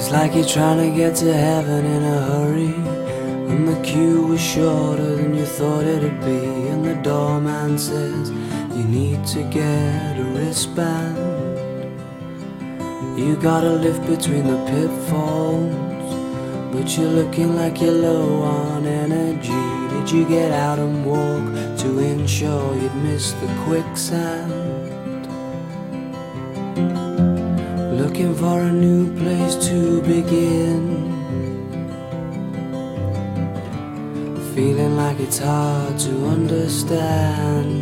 It's like you're trying to get to heaven in a hurry, and the queue was shorter than you thought it'd be, and the doorman says you need to get a wristband. You gotta live between the pitfalls, but you're looking like you're low on energy. Did you get out and walk to ensure you'd miss the quicksand? Looking for a new place to begin, feeling like it's hard to understand.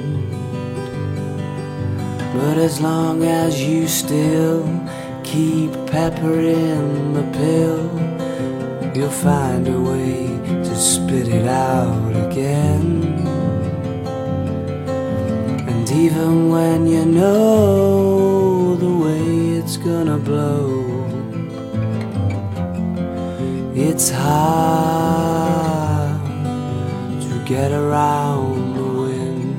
But as long as you still keep peppering the pill, you'll find a way to spit it out again. And even when you know the way it's gonna blow, it's hard to get around the wind.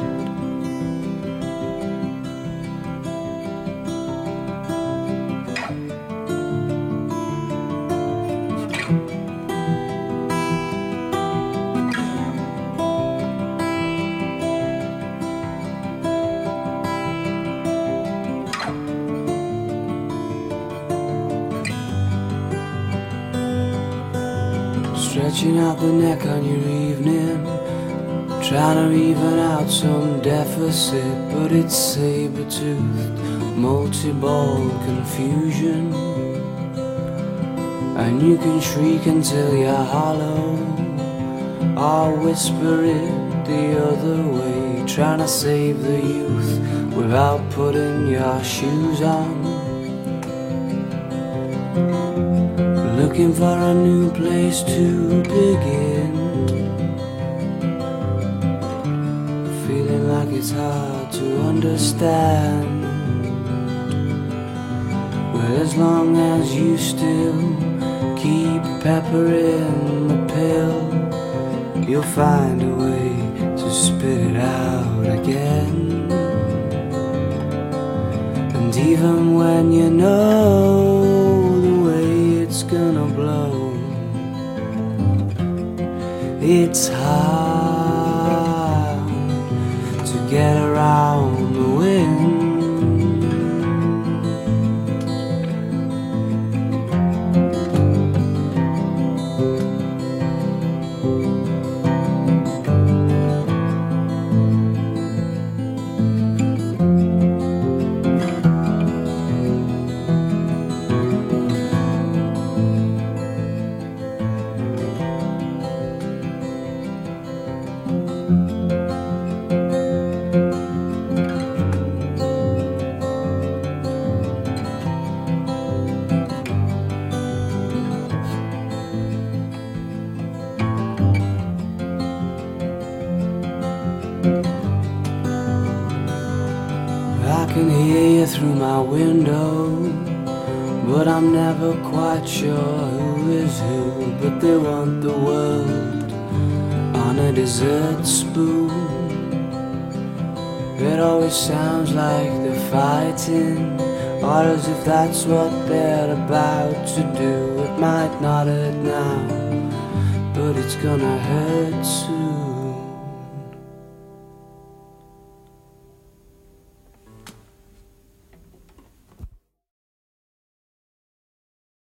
Stretching out the neck on your evening, trying to even out some deficit, but it's saber-toothed, multi-ball confusion. And you can shriek until you're hollow, or whisper it the other way, trying to save the youth without putting your shoes on. Looking for a new place to begin, feeling like it's hard to understand. But as long as you still keep peppering the pill, you'll find a way to spit it out again. And even when you know the way it's gonna blow, it's hard to get around the wind. I can hear you through my window, but I'm never quite sure who is who. But they want the world on a dessert spoon. It always sounds like they're fighting, or as if that's what they're about to do. It might not hurt now, but it's gonna hurt soon.